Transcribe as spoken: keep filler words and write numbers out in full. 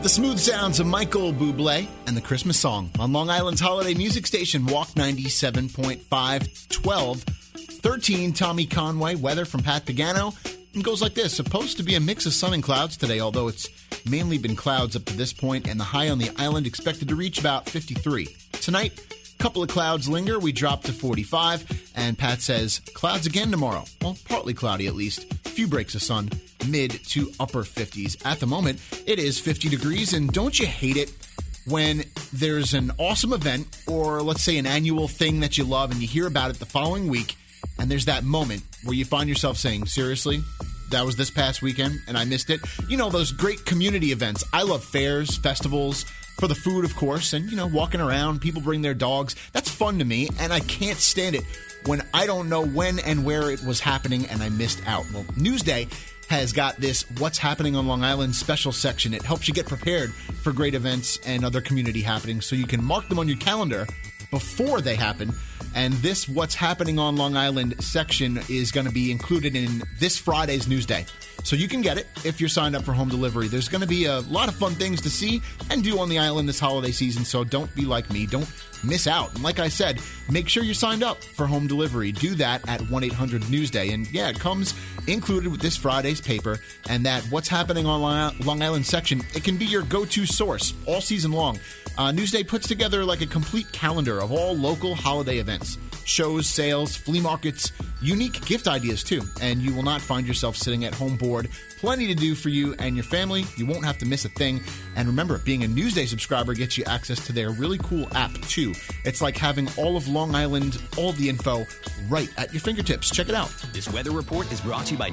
The smooth sounds of Michael Bublé and the Christmas song on Long Island's holiday music station, Walk ninety-seven point five, twelve thirteen. Tommy Conway, weather from Pat Pagano. It goes like this. Supposed to be a mix of sun and clouds today, although it's mainly been clouds up to this point, and the high on the island expected to reach about fifty-three. Tonight, a couple of clouds linger. We drop to forty-five, and Pat says clouds again tomorrow. Well, partly cloudy at least. A few breaks of sun. Mid to upper fifties. At the moment, it is fifty degrees, and don't you hate it when there's an awesome event or, let's say, an annual thing that you love and you hear about it the following week, and there's that moment where you find yourself saying, seriously? That was this past weekend, and I missed it? You know, those great community events. I love fairs, festivals, for the food, of course, and, you know, walking around, people bring their dogs. That's fun to me, and I can't stand it when I don't know when and where it was happening and I missed out. Well, Newsday has got this What's Happening on Long Island special section. It helps you get prepared for great events and other community happenings so you can mark them on your calendar before they happen. And this What's Happening on Long Island section is going to be included in this Friday's Newsday. So you can get it if you're signed up for home delivery. There's going to be a lot of fun things to see and do on the island this holiday season, so don't be like me. Don't miss out. And like I said, make sure you're signed up for home delivery. Do that at one eight hundred Newsday. And yeah, it comes included with this Friday's paper, and that What's Happening on Long Island section, it can be your go-to source all season long. Uh, Newsday puts together like a complete calendar of all local holiday events, shows, sales, flea markets, unique gift ideas too, and you will not find yourself sitting at home bored. Plenty to do for you and your family. You won't have to miss a thing. And remember, being a Newsday subscriber gets you access to their really cool app too. It's like having all of Long Island, all the info right at your fingertips. Check it out. This weather report is brought to you by